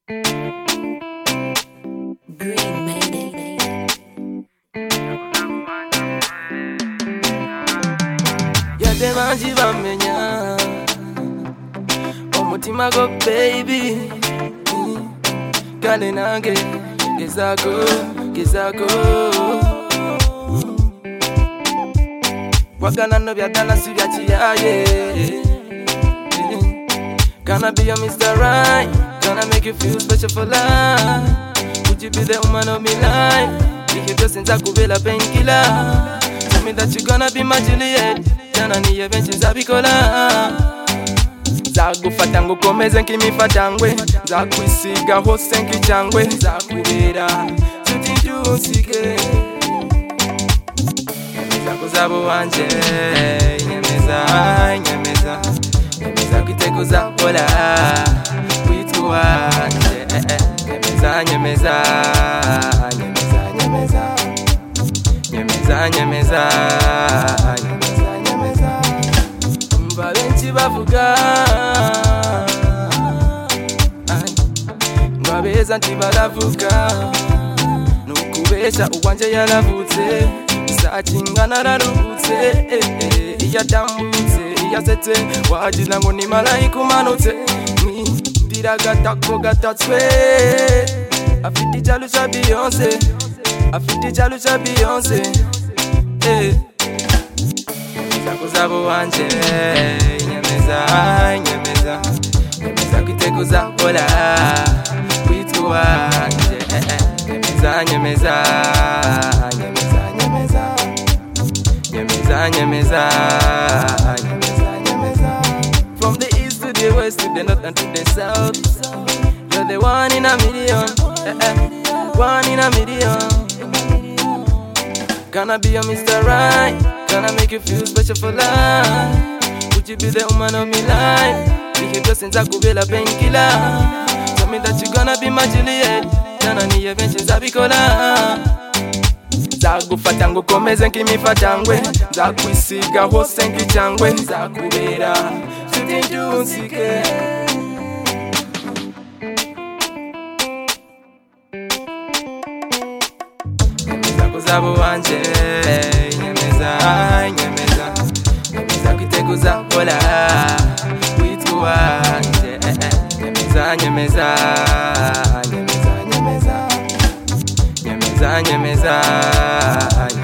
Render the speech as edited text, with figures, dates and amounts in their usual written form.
Green made it. Yatemanji bamenya omutima go baby kale nange gezako wagana no byadala si bya kiyaye. Gonna be your Mr. Right, gonna make you feel special for life. Would you be the woman of my life? If you just since I could be a painkiller, tell me that you gonna be my Juliet. Jana ni evenchi zabikola. Zagufata ngukomeze nk'imifatangwe, nzakwisiga hose nk'icyangwe, nzakubera nshuti ntusige. Nyemeza kuzaba uwanje, nyemeza kwitekuza kola kwitwa uwanje. Nyemeza umva benshi bavuga ngo abeza ntibaravuga, nukubesha uwanje yaravutse, isakinga nararuhutse. Iyo atambutse iyo asetse wagira ngo ni malayika umanutse, mwindira agatako gatatswe. Afite icyalo cya Beyonce, afite icyalo cya Beyonce. Nyemeza kuzaba uwanje, nyemeza kwitekuza kola kwitwa uwanje. Nyemeza from the east to the west to the north and to the south, you're the one in a million, one in a million. Gonna be your Mr. Right, gonna make you feel special for life. Would you be the woman of my life? If you just since I could be a painkiller, tell me that you gonna be my Juliet. Jana ni evenchi zabikola. Zagufata ngukomeze nk'imifatangwe, nzakwisiga hose nk'icyangwe, nzakubera nshuti ntusige. Nyemeza kuzaba uwanje, nyemeza kwitekuza kola kwitwa uwanje. Nyemeza